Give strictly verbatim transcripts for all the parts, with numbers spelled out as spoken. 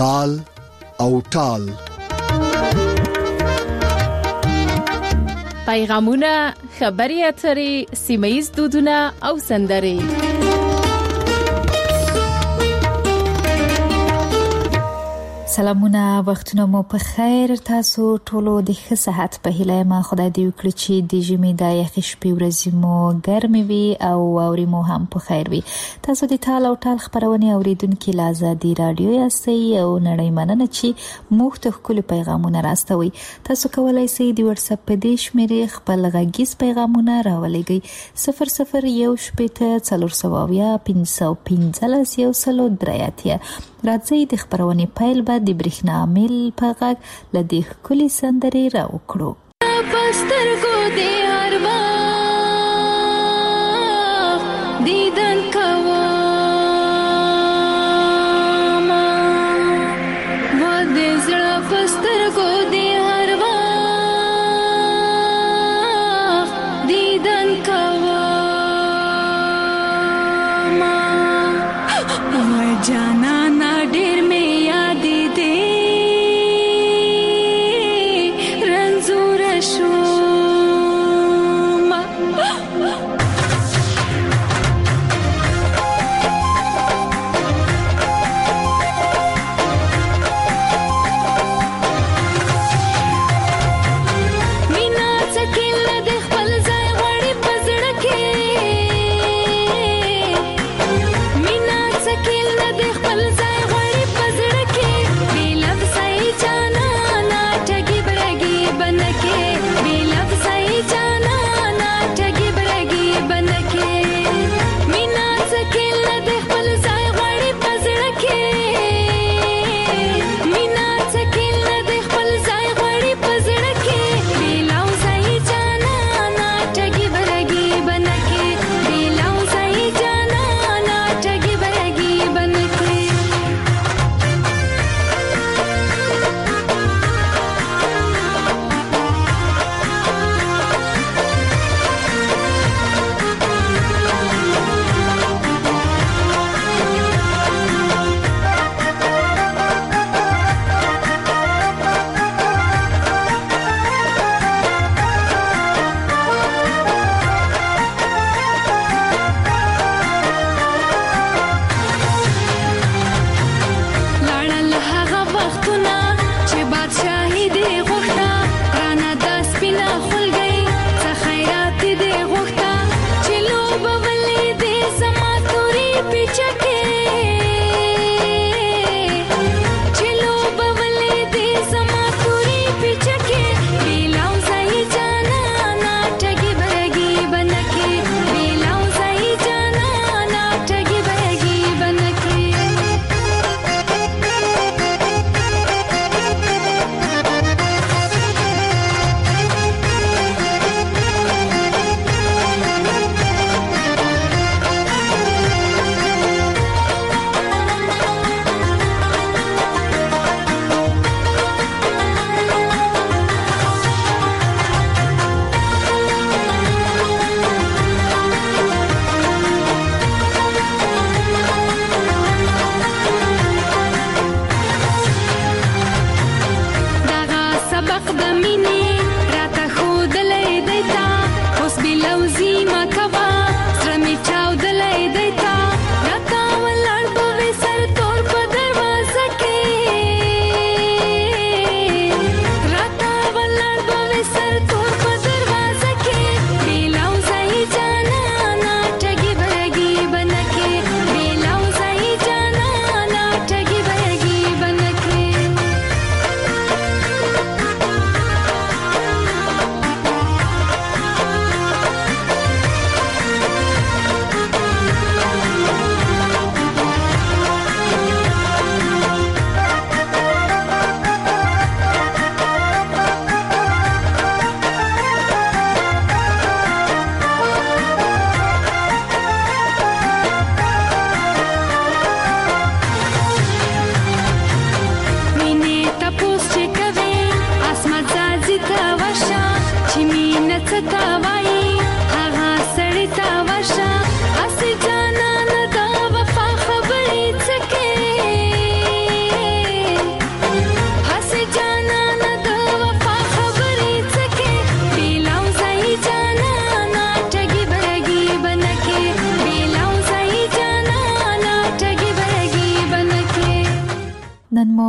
تال او ټال. پیغامونه، خبري اترې، سیمه‌ییز دودونه او سندرې. سلامونه، وختونه مو په خیر. تاسو ټولو د ښه صحت په هیله ما خدای دې وکړي چې د ژمي د یخې شپې ورځې مو ګرمې وي او واورې مو هم په خیر وي. تاسو د ټال او ټال خبرونه اوریدونکو له آزادي رادیو یاستئ او نړۍ مننه چې موږ ته خپل پیغامونه راستوي. تاسو کولای شئ د واتس اپ په دې شمیرې خپل غږیز پیغامونه راولېږئ صفر صفر یو شپېته څلور سوه اویا پنځه سوه پنځلس یو سل درې اتیا. راځي د خبرونې پیل به د برېښنا میل په غږ له دې ښکلې سندرې راوکړو. پسترګو دې هر وخت دیدن کوم، و دې زړه پسترګو دې هر وخت دیدن کوم. و جانا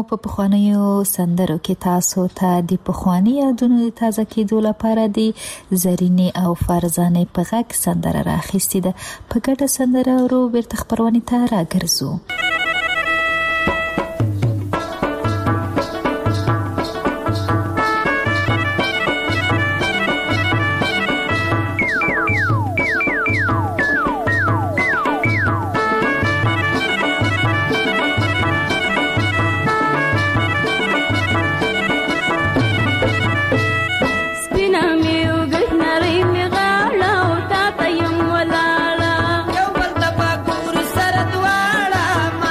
په پخوانیو سندرو کې تاسو ته د پخوانی یادونو د تازه کېدو لپاره د زرینې او فرزانې په غږ سندره راخیستې ده. په ګډه سندره ورو بیرته خپرونې ته راګرځو. ما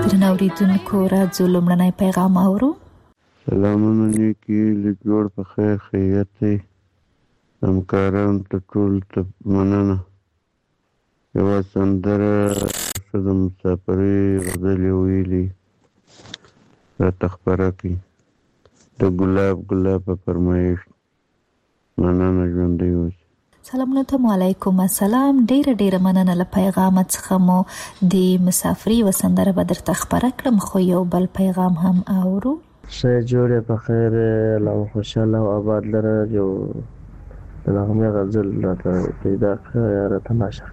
درنو اوریدونکو راځو لومړنی پیغام اورو. سلامونه نیکی لیک جوړ په خیر خیریت دی. همکاران ته ټول ته مننه. یوه سندره ښه د مسافرۍ غزلې ویلي راته خپره کړي د ګلاب ګلاب په فرمایش. مننه، ژوندی اوسئ. سلامونه ته علیکم السلام. ډیره ډیره مننه له پیغام څخه مو د مسافرۍ و سندره به درته خپره کړم، خو یو بل پیغام هم اورو. ښه جوړې په خیر الله خوشحاله او آباد لره جو د نغمې غزل راته پیدا کړه یا راته ناشر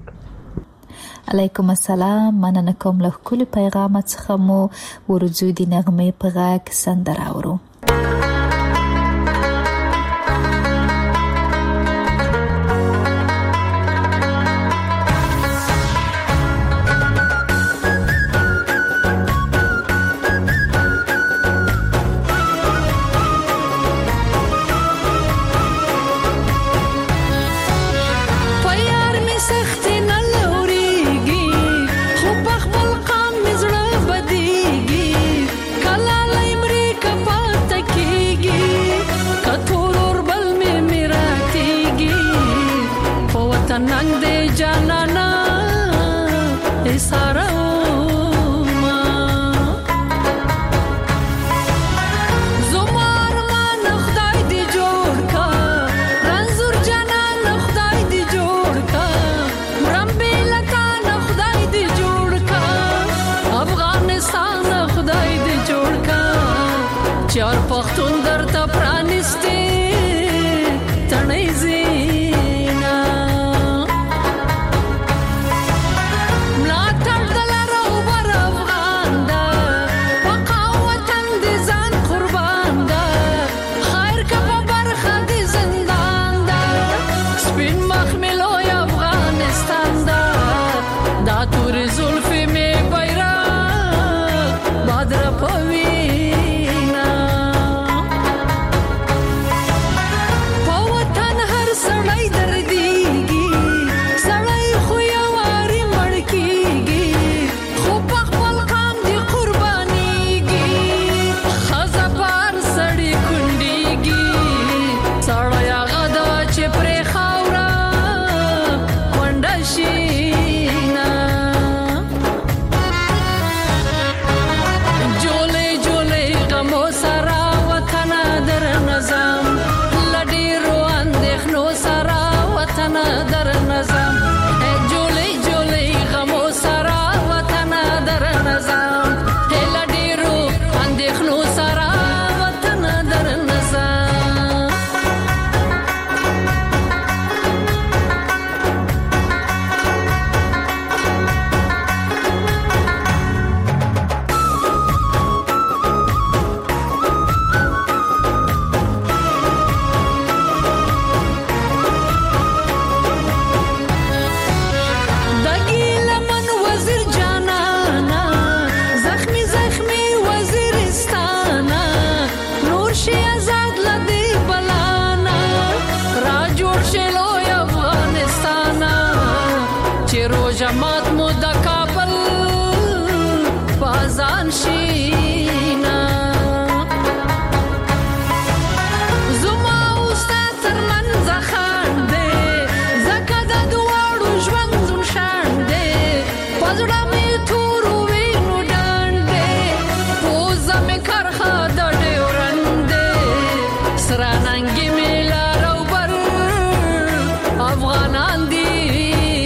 کړه. علیکم السلام. مننه کوم له ښکلي پیغام څخه مو ورځو د نغمې په غږ سندره اورو.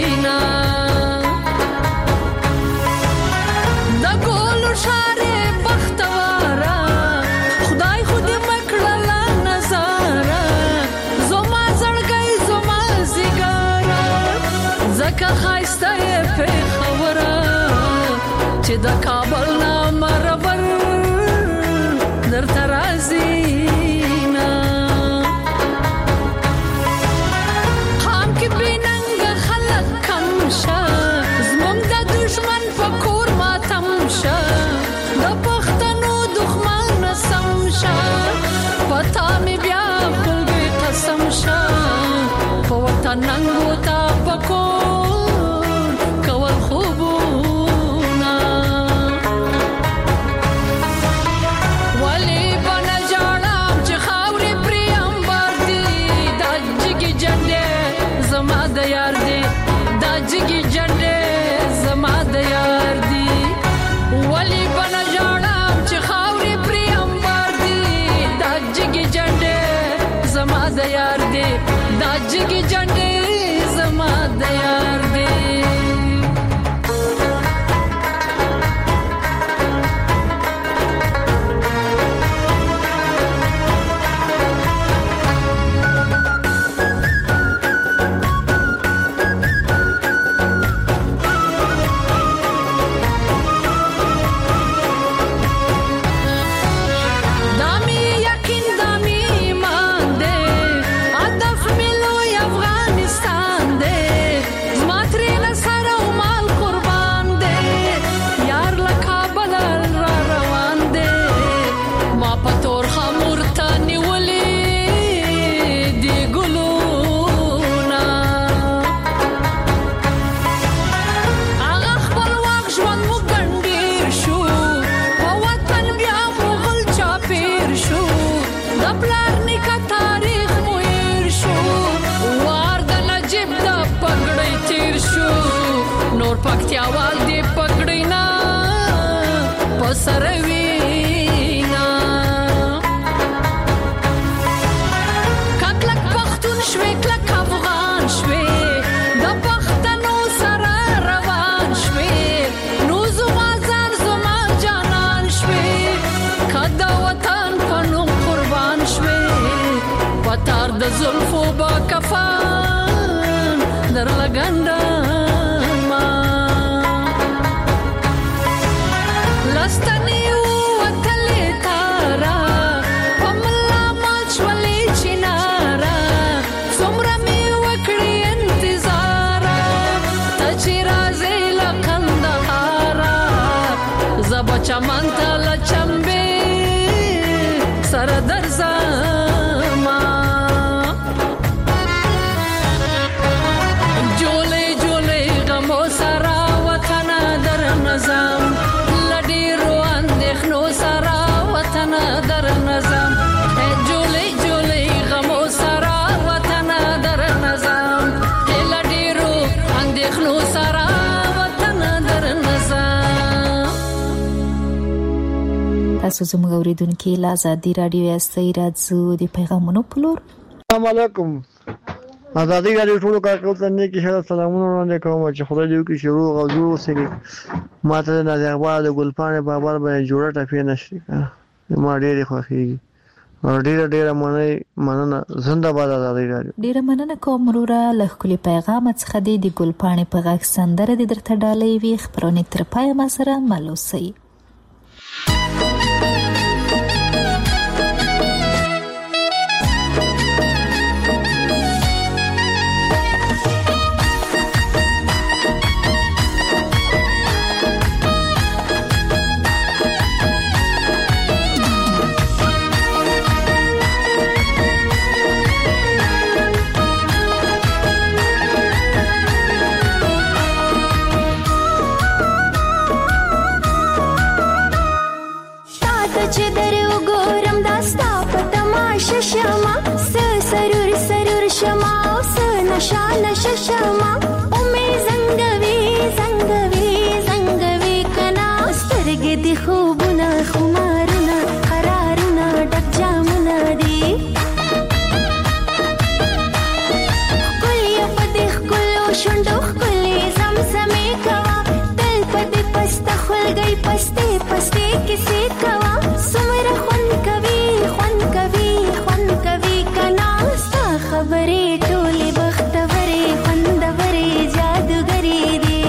The gold share جګي جنډې زما د یار دی پکتیاوال دی پګړینا پسروینا کلک پختون شوي کلک افغان شوي د پښتنو سره روان شوي نو زما ځان زما جانان شوي کدا وطن پنو قربان شوي پتار د زلفو با کفان در لګنده چمن تل چمبه سر در زما جوله جوله غمو سرا وطن در نظام لډي روان دخنو سرا وطن در نظام جوله جوله غمو سرا وطن در نظام لډي روان دخنو سرا وطن در نظام. تاسو زموږ اوریدونکو له ازادي رادیو یاستئ راځو د پیغامونو پلور. السلام علیکم. ازادي رادیو ټول کارکونکو ته نیکی ښه سلامونه وړاندې کوم چې خدای دې وکړي چې روغ او جوړ اوسئ. ماته د نازیاباد د ګلپاڼې بابا باندې جوړه ټپې نشي ما ډېرې خوښېږي ډېره ډېره مننه. زنده باد ازادي رادیو. ډېره مننه کوم وروره له ښکلي پیغام څخه دې د ګلپاڼې په غږ سندره دې درته ډالۍ وي. خپرونې تر پایه ما سره مل اوسئ. शान शशमा उमे जंगवी जंगवी जंगवी कना स्तरगे दी खूबना खुमारना करारना डक जामना दी कुलिया पदिख कुलो शुंडो कुली जमजमे कवा दिल पदि पस्त खुल गई पस्ते पस्ते किसी कवा सुमर खुन कवी खुन कवी खुन कवी कना सा खबरे टोली बख्तवरे खुंदवरे जादूगरी दी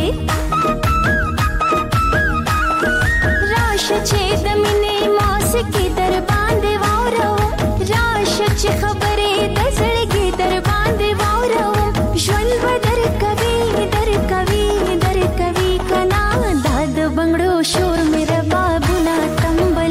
राश छेद मिने मास की दर बांधे वारो राश ची खबरे दसड़गी दर बांधे वारो ज्वन बदर कवी दर कवी दर कवी कना दाद बंगड़ो शोर मेरा बाबुना तंबल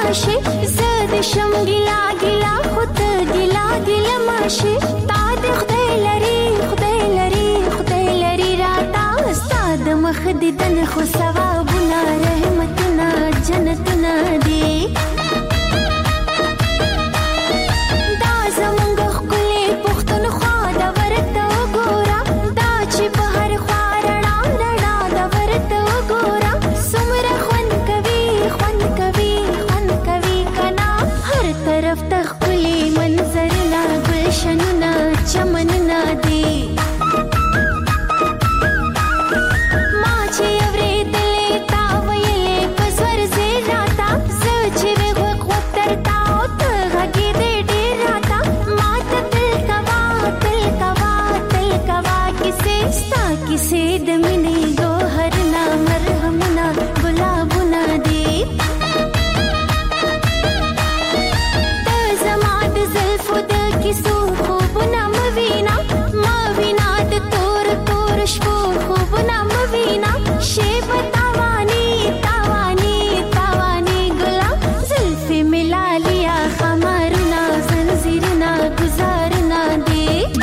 ماشي زاد شم ګلا ګلا خود ګلا ګلا ماشي تا د خدای لري خدای لري خدای لري راتا استاد مخ دې دن خو ثوابونه رحمتونه جنتونه دي دا زمونږ ښکلې پښتونخوا د ورته وګوره دا چې په هر خوا رڼا رڼا د ورته وګوره څومره خوند کوي خوند کوي خوند کوي کنا هر طرف ته ښکلې منظرونه ګلشنونه چمنونه دي किसे दमिनी गोहरना मरहमना गुलाबुना दे तज़माद ज़ल्फ़ुद किसो खूबुना मवीना मवीना द तोर तोर शो खूबुना मवीना शेब तावानी तावानी तावानी गुला ज़ल्फ़े मिला लिया खमारुना ज़ंजीरना गुजारना दे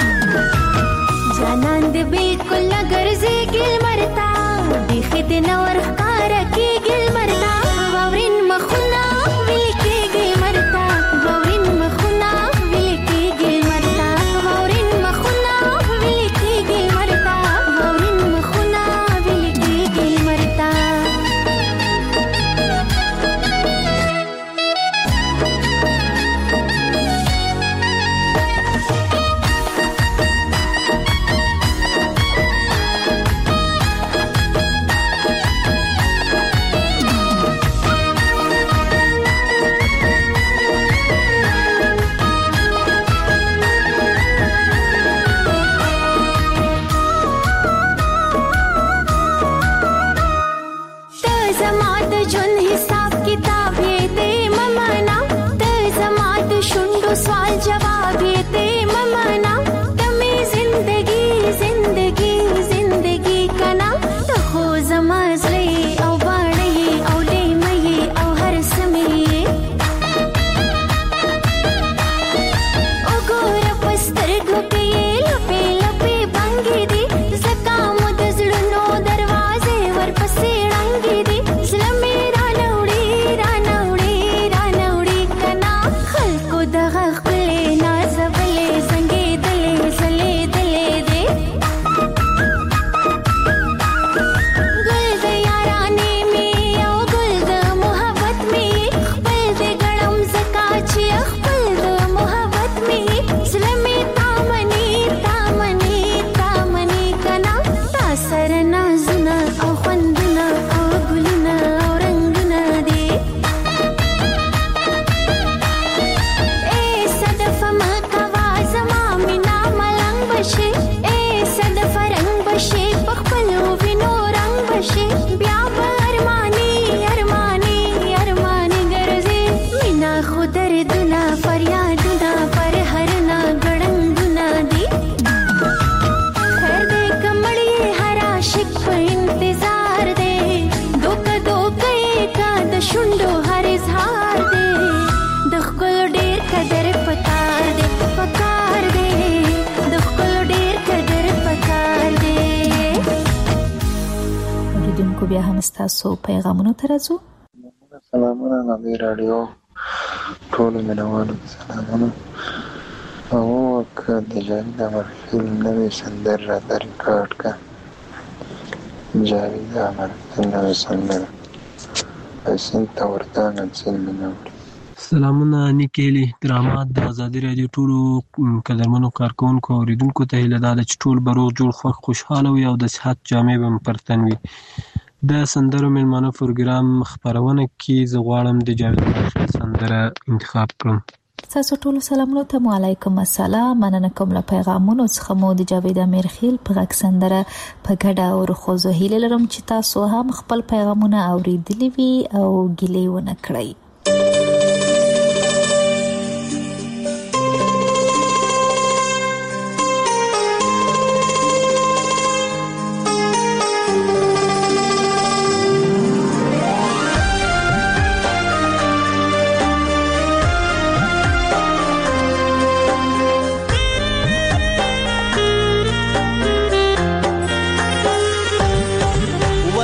जानंद बिल्कुल गर्जे गिल मरता दिखे दिन और कार के गिल मरता वावरिन मखुना विल के गिल मरता वावरिन मखुना विल के गिल मरता वावरिन मखुना विल के गिल मरता वावरिन मखुना विल के गिल मरता सवाल जवाब ये ते ममाना तमे जिंदगी जिंदगी जिंदगी कना तो हो जमाजले औ बाणे औ ले मये औ हर समय ओ गोर पस्तर घुके लपे लपे बंगी दी जका मुद जुड़नो दरवाजे वर पसे रंगी दी जलमे रानौड़ी रानौड़ी रानौड़ी कना खल को दगा بیا هم ستاسو پیغامونو ته راځو. سلامونه نبی رادیو ټول مینوالو سلامونه. او که د جاوید امرخیل نوې سندر راته ریکارډ کا. جاوید امرخیل نوې سندر حسین ته ورته نسل مینوالي. سلامونه نیکیلی درامات د ازادي رادیو ټولو قدرمنو کارکونکو اوریدونکو ته هیله ده چې ټول به روغ جوړ خوښ خوشحاله وي او د صحت جامې به مو پر تن وي. د سندرو میلمانه پروګرام خپرونه کې زه غواړم د جاوید امرخیل سندره انتخاب کړم. تاسو ټول سلامونه ته وعلیکم السلام. مننه کوم له پیغامونو څخه مو د جاوید امرخیل په غږ سندره په ګډه او خوځو هیله لرم چې تاسو هم خپل پیغامونه اوریدلی وي او ګیلې ونه کړئ.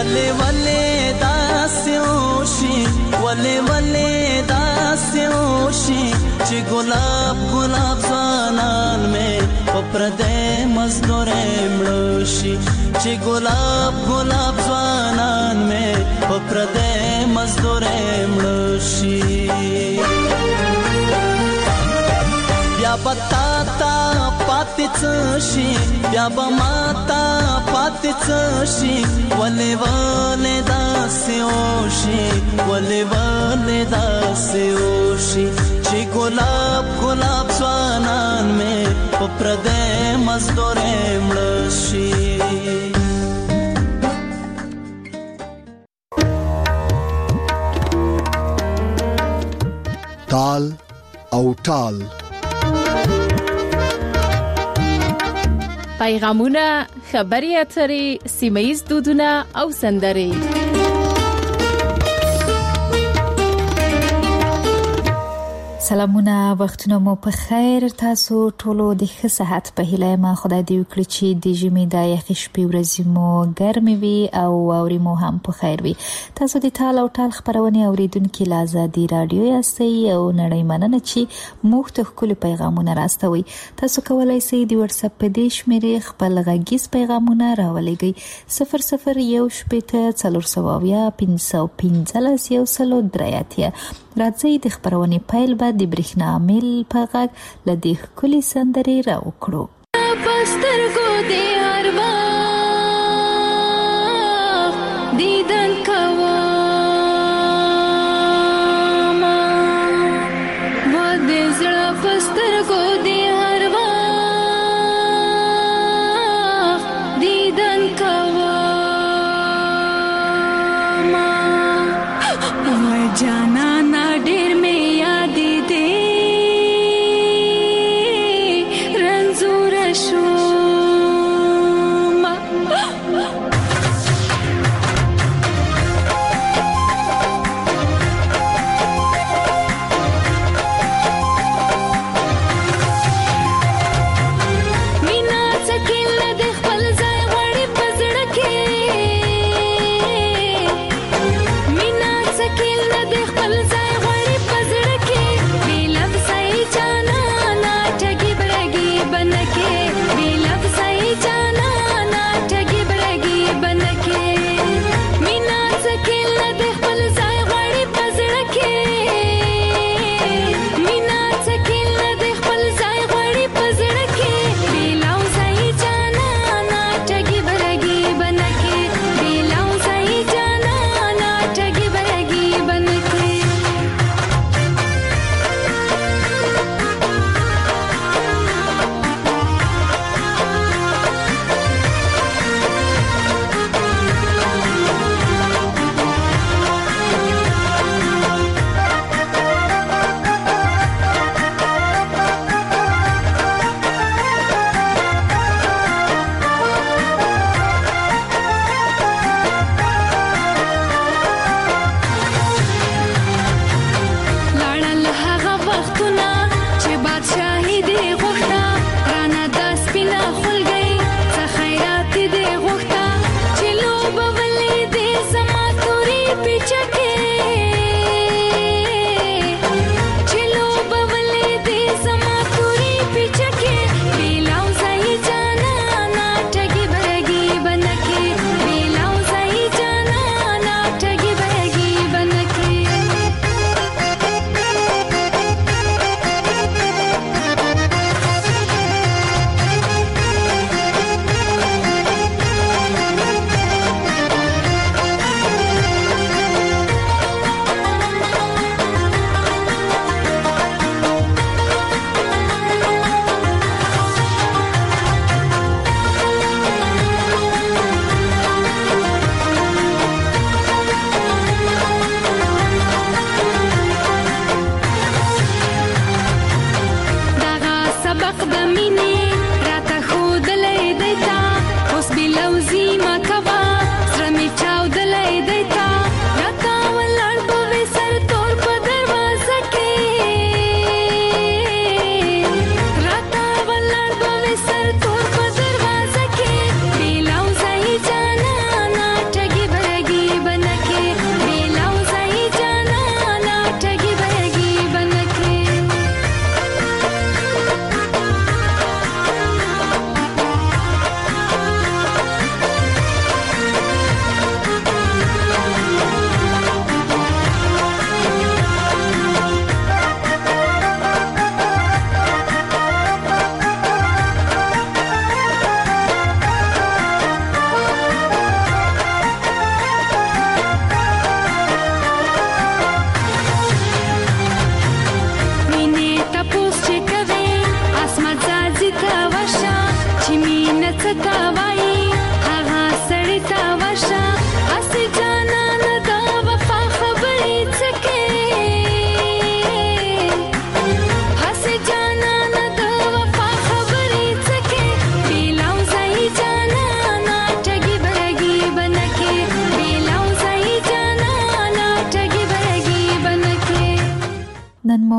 ولې ولې داسې وشي ولې ولې داسې وشي چې ګلاب ګلاب ځوانان مې په پردې مزدورې مړه شي چې ګلاب ګلاب ځوانان مې په پردې مزدورې مړه شي بیا به تا تا پاتې څه شي بیا به ما تا پاتې څه شي ولې ولې داسې وشي ولې ولې داسې وشي چې ګلاب ګلاب ځوانان مې په پردې مزدورې مړه شي تال او ټال پیغامونه، خبري اترې، سیمه ییز دودونه او سندرې. سلامونه، وختونه مو په خیر. تاسو ټولو د ښه صحت په هیله ما خدای دې وکړي چې د ژمي د یخې شپې ورځې مو ګرمې وي او واورې مو هم په خیر وي. تاسو د تال او ټال خبرونه اوریدونکو له آزادي رادیو یاستئ او نړۍ مننه چې موږ ته ښکلي پیغامونه راستوي. تاسو کولای شئ د واتس اپ په دې شمیرې خپل غږیز پیغامونه راولېږئ صفر صفر یو شپېته څلور سوه اویا پنځه سوه پنځلس یو سل درې اتیا. راځئ د خبرونې پیل به د برېښنا میل په غږ له دې ښکلې سندرې راوکړو. پسترګو دې هر وخت دیدن کوم و دې زړه پسترګو دې هر وخت دیدن کوم و جانا ډېر مې یاد دې رنځور شوم مینا څکل د خپل ځای غړي پزړه کې مینا څکل د خپل ځای غړي پزړه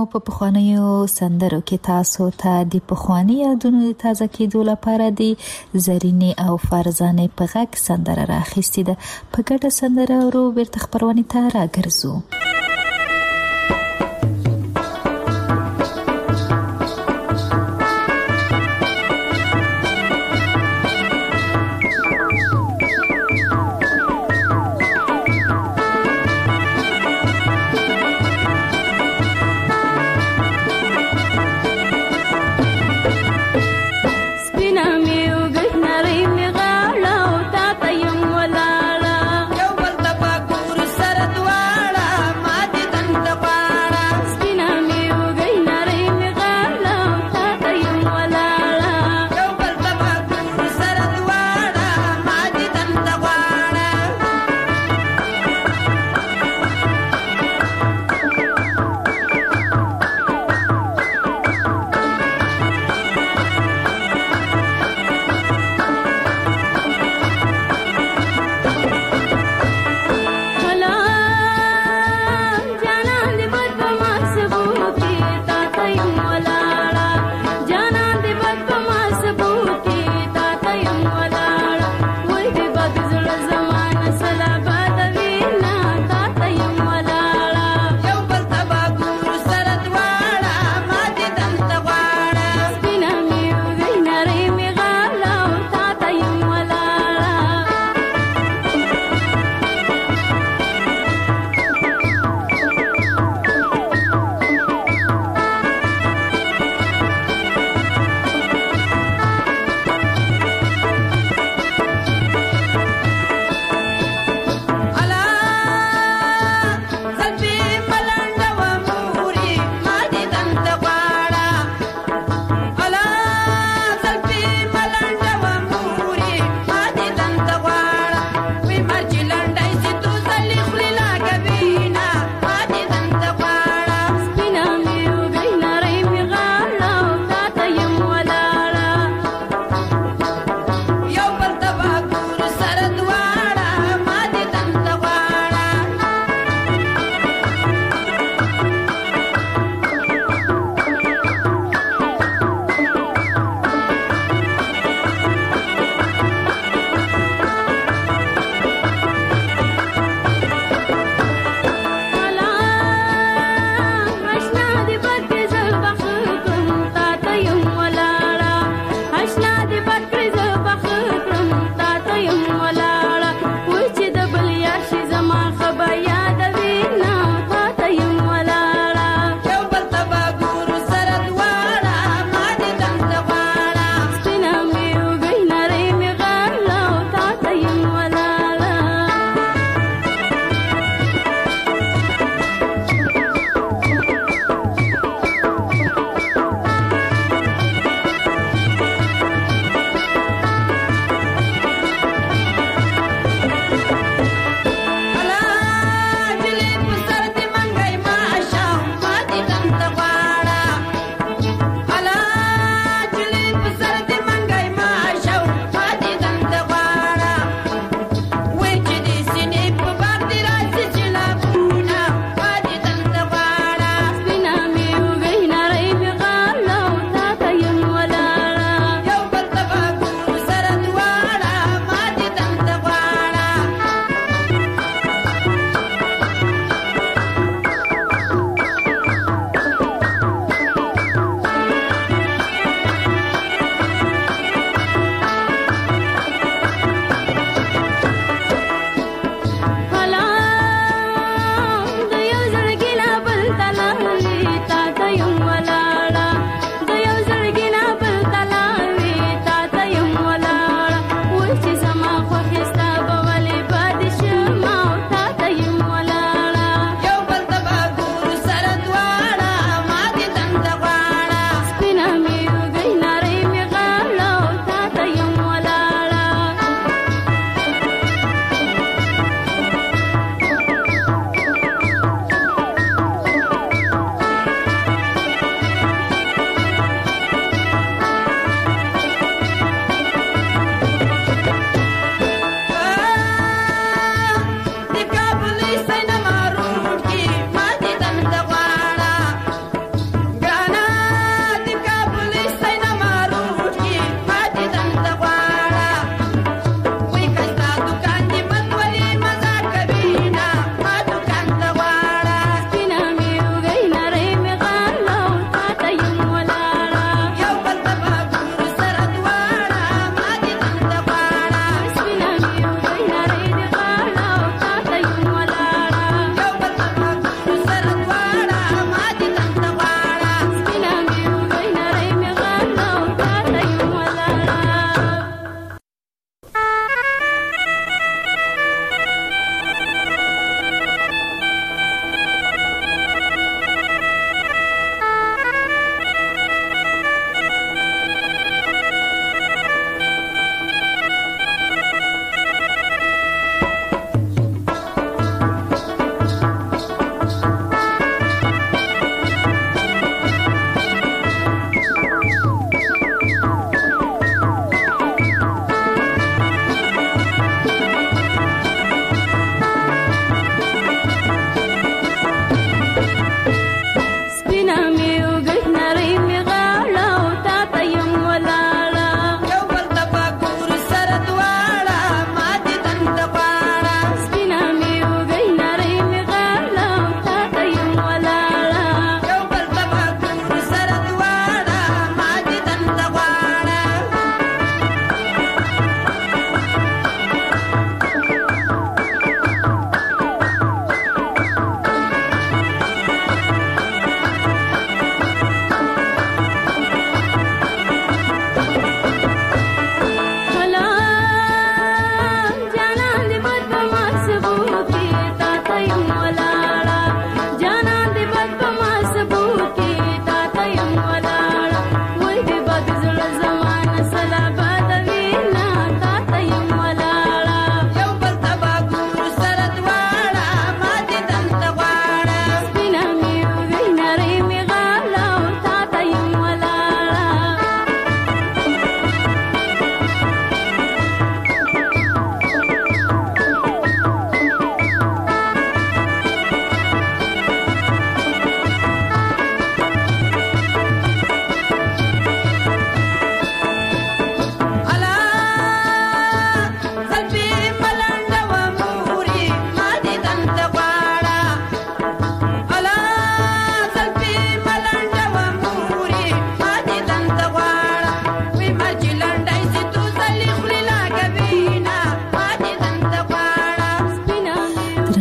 په پخوانیو سندرو کې تاسو ته د پخوانی یادونو د تازه کېدو لپاره د زرینې او فرزانې په غږ سندره راخیستې ده. په ګډه سندره ورو بیرته خپرونې ته راګرځو. یو بل ته په ګور سره دواړه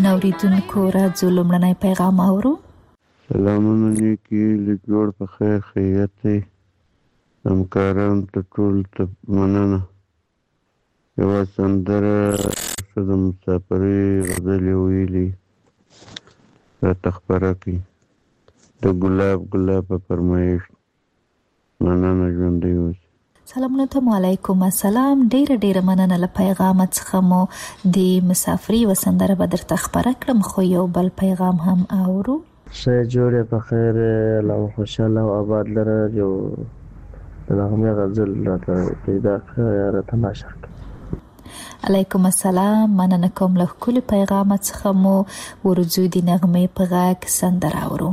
اوریدونکو راځو لومړنی پیغام اورو. سلامونه نیکي لیکلوړ په خیر خیریت دی. همکارانو ته ټول ته مننه. یوه سندره ښه د مسافرۍ غزلې ویلي راته خپره کړي د ګلاب ګلاب په فرمایش. مننه، ژوندی اوسئ. سلامونه ته علیکم السلام. ډیره ډیره مننه له پیغام څخه مو د مسافرۍ و سندره به درته خپره کړم، خو یو بل پیغام هم اورو. ښه جوړې په خیر الله خوشاله او آباد لره یو د نغمې غزل راته پیدا کړه یا راته نشر کړه. علیکم السلام. مننه کوم له ښکلي پیغام څخه مو ورځو د نغمې په غږ سندره اورو.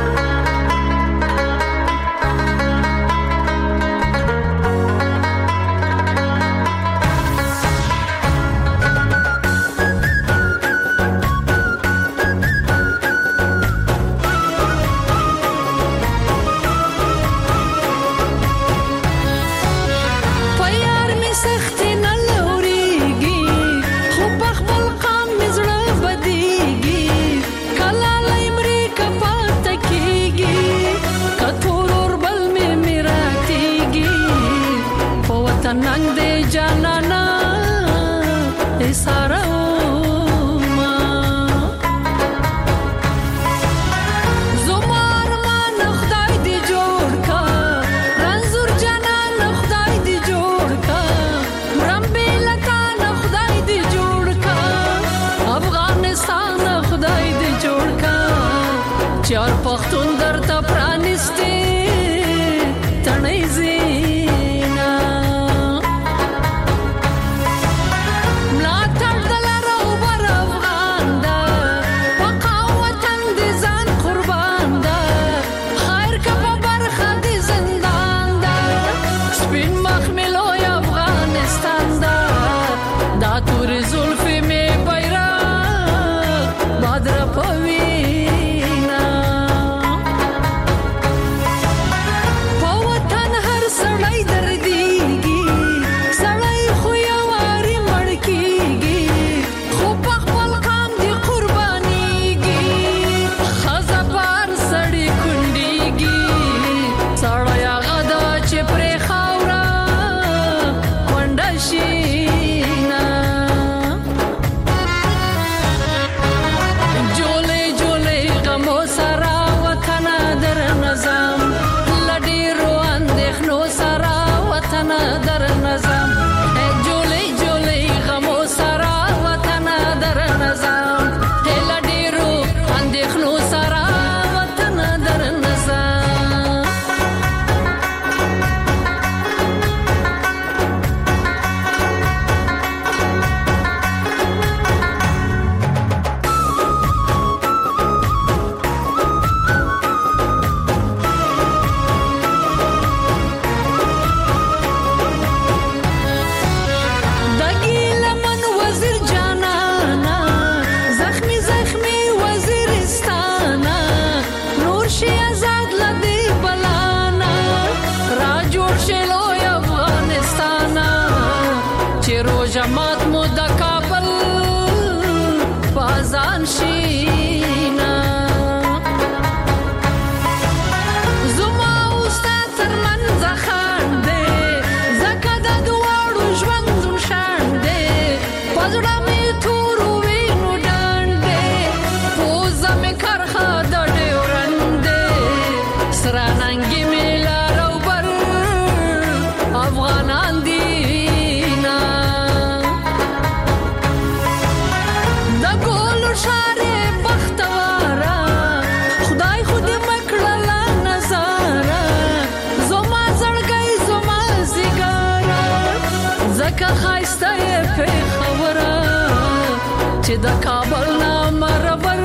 چې د کابل نامه ربر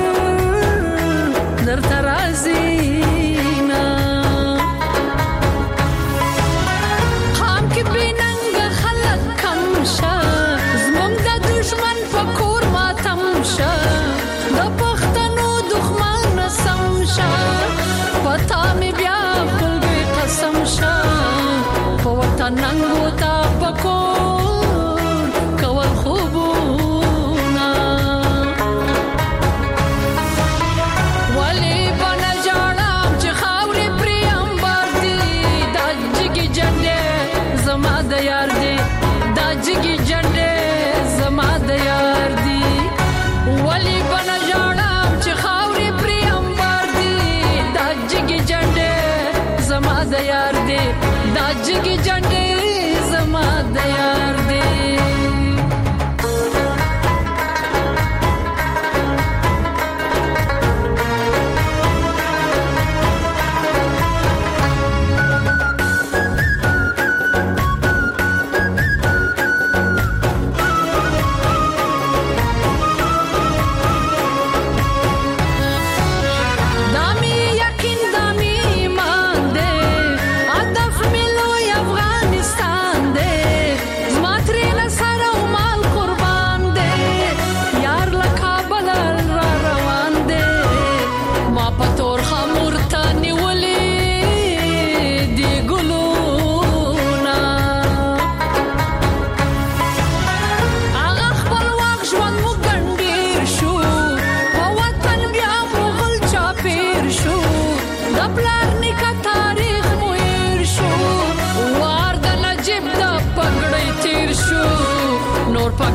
درته راځي نه خام کې بېننګه خلک کم شه زموږ د دشمن په کور ماتم شه د پښتنو دښمن سم شه پتا مې بیا خپلوي قسم شه په وطن ننګو تا پکور کول خوبونه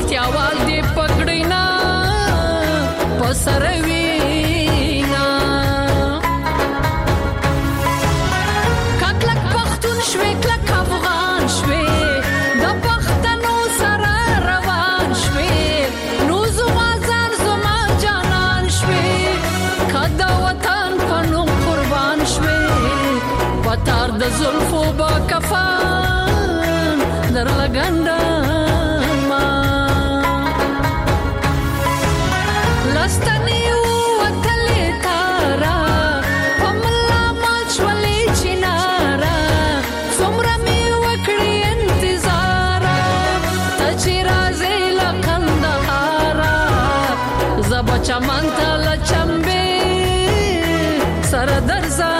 رښتیاوال دې پګړی نه پسروي د زلفو با کفان در لګندما لستنی وتلی تارا پملا مچولې چنارا څومره می وکړي انتظار ته چې راځې لکندهارا زب چمن ته لچمبې سر درځه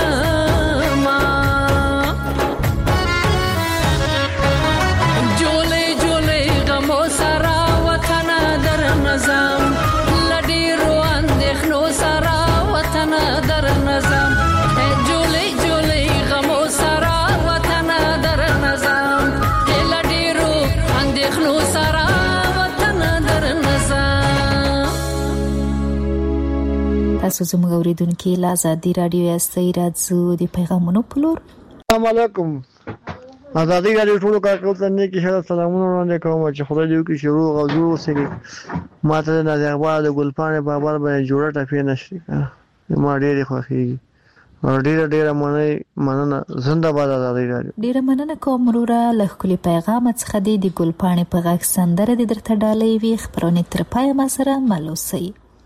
تاسو زموږ اوریدونکو له ازادي رادیو یاستئ راځو د پیغامونو په لور. السلام علیکم. ازادي رادیو ټول کارکونکو ته نیکی ښه سلامونه وړاندې کوم چې خدای دې وکړي شروع او جوړ اوسئ. ماته د نازیاباد د ګلپانې بابا باندې جوړه ټپې نشي ما ډېرې خوښېږي. ډېره ډېره مننه. زنده باد ازادي رادیو. ډېره مننه کوم وروره. له ښکلي پیغام څخه دې د ګلپانې په غږ سندره دې درته ډالۍ وي. خپرونې تر پایه ما سره مل اوسئ.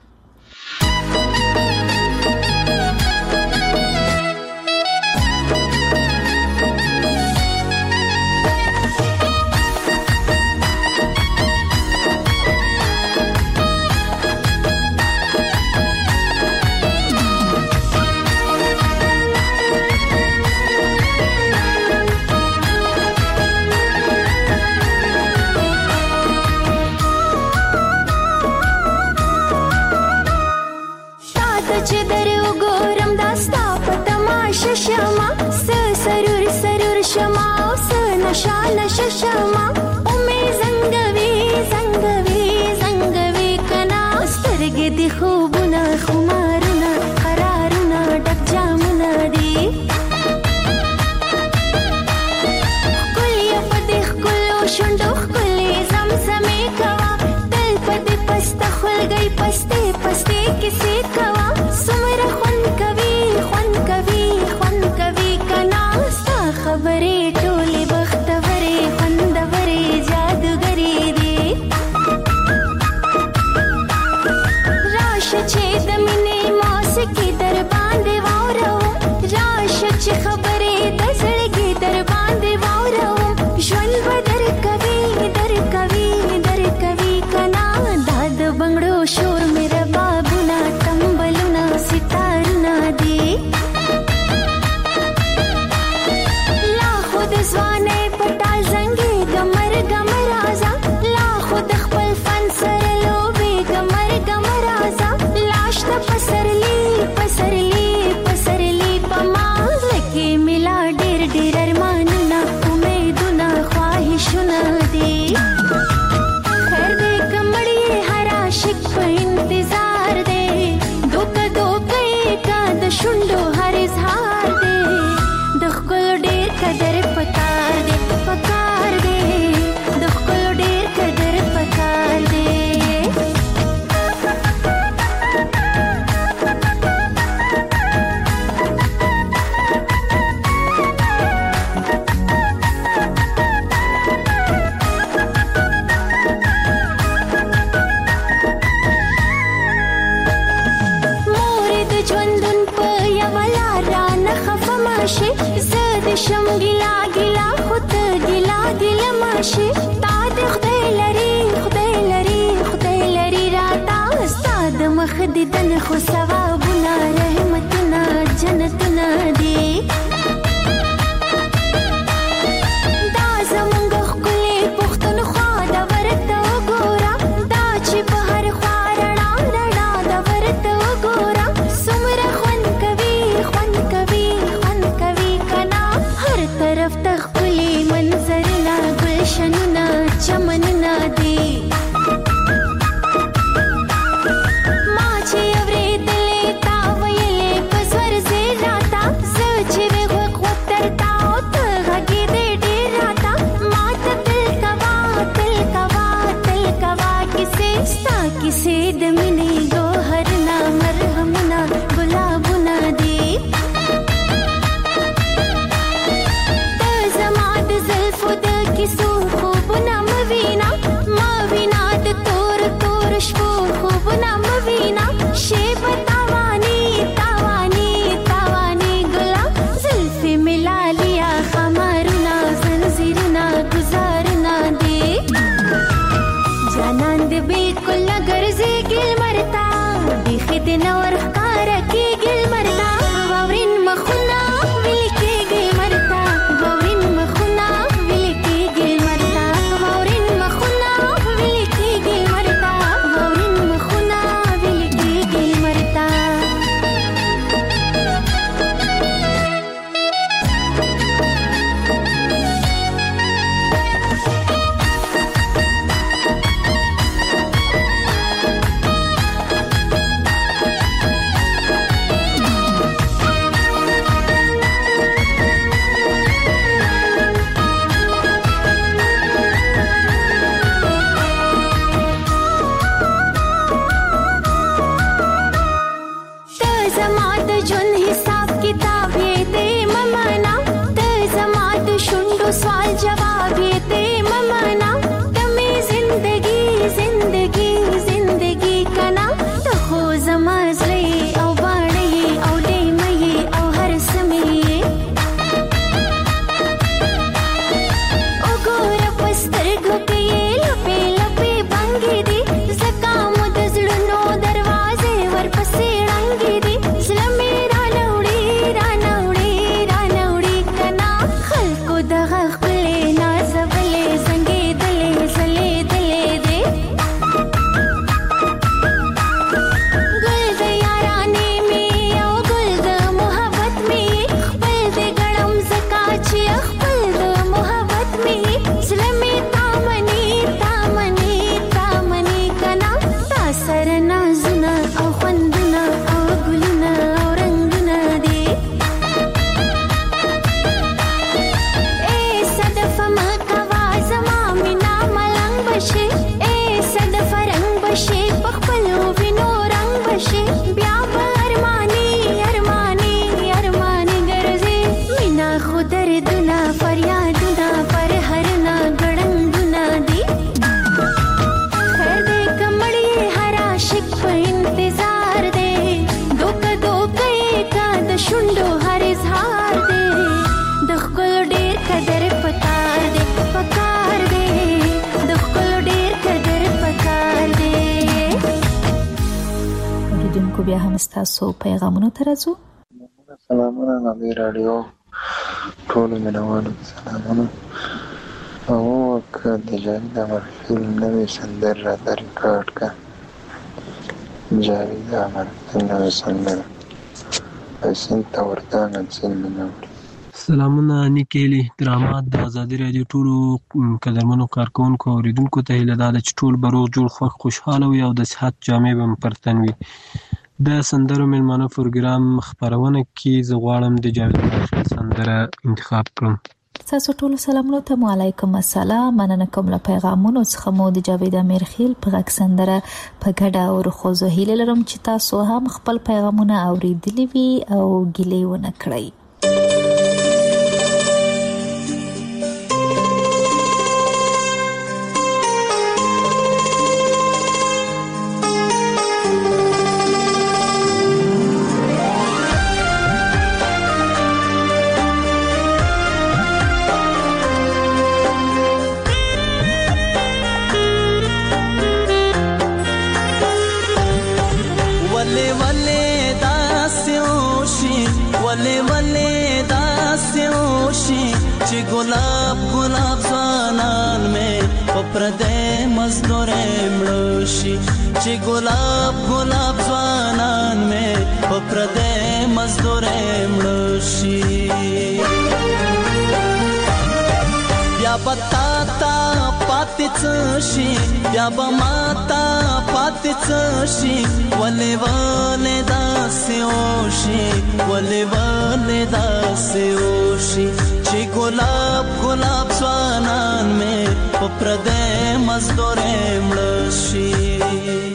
शान शशमा उमे जंगवी जंगवी जंगवी कना स्तरगे दी खूबना खुमारना करारना डक जामना दी कुलिया पदिख कुलो शुंडुख कुली जमजमे कवा दिल पदि पस्ता खुल गई पस्ते पस्ते किसी कवा सुमर खुन कवी खुन कवी खुन कवी कना सा खबरे टोली खबरे दसड़गी दरबान दे वारो ज्वल बदर कवि दर कवि दर कवि कना दाद बंगड़ो शोर मेरा बाबुना तंबलुना सितारना दे ला खुद स्वाने पटाल जंगे गमर गमर आजा ला खुद खपल फन सर लोबे गमर गमर आजा लाश त पसरली पसरली पसरली पमा मिला डेर डेर अरमानना उम्मीदना ख्वाहिशना दे कर दे कमड़ी हरा शिक पे इंतजार दे दुक दुक का दशुंडो हर इजहार दे दखल डेर कदर पकार दे पकार दे दखल डेर कदर पकार दे शम गिला गिला खुद गिला गिला माशी ताद खुदाई लरी खुदाई लरी खुदाई लरी राता साद मखदिदन खु सवाबुना रहमतना जन्नतना दे दा जमंग खुले पुख्तन ख्वादा वरत गोरा दा ची बहर ख्वारना रना दा वरत गोरा सुमरा खुन कवि खुन कवि खुन कवि कना हर तरफ तख्ली मंजरना गुलशनना चमनना दे د نور ښکار کېږي مرتا واورین مخونه ویل کېږي مرتا واورین مخونه ویل کېږي مرتا واورین مخونه ویل کېږي مرتا واورین مخونه ویل کېږي مرتا بیا هم ستاسو پیغامونو ته راځو. سلامونه نبی رادیو ټول مینوالو سلامونه. او که د جاوید امر فلم نوې سندر را ته ریکارډ کا جاوید امر فلم نوې سندر حسین تورتان انسین منوړي. سلامونه نیکیلی درامات د ازادي رادیو ټولو قدرمنو کارکونکو او اوریدونکو ته هیله ده چې ټول به روغ جوړ خوښ خوشحاله وي او د صحت جامې به مو پر تن وي. د سندرو میلمانه پروګرام خپرونه کې زه غواړم د جاوید امیر سندره انتخاب کړم. تاسو ټول سلامونه ته وعلیکم السلام. مننه کوم له پیغامونو څخه مو د جاوید امیر خیل په غږ سندره په ګډه او خوځو هیله لرم چې تاسو هم خپل پیغامونه اوریدلی وي او ګیلې ونه کړئ. गुलाब गुलाब ځوانان مې په پردې مزدورې مړوشي چې ګلاب ګلاب ځوانان مې په پردې مزدورې مړوشي بیا بتا تا پاتې څه شي بیا به ماتا پاتې څه شي ولې ولې داسې وشي ولې ولې داسې وشي چې ګلاب ګلاب ځوانان مې په پردې مزدورې مړه شي